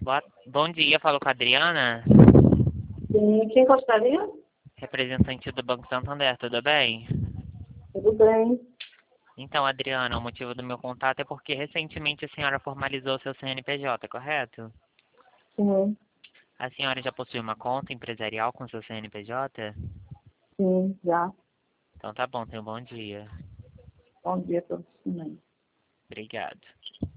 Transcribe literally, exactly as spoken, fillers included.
Boa... Bom dia, falo com a Adriana, Sim, quem gostaria? representante do Banco Santander, tudo bem? Tudo bem. Então, Adriana, o motivo do meu contato é porque recentemente a senhora formalizou seu C N P J, correto? Sim, A senhora já possui uma conta empresarial com seu C N P J? sim, já. Então tá bom, tenha um bom dia. Bom dia para você também. Obrigado.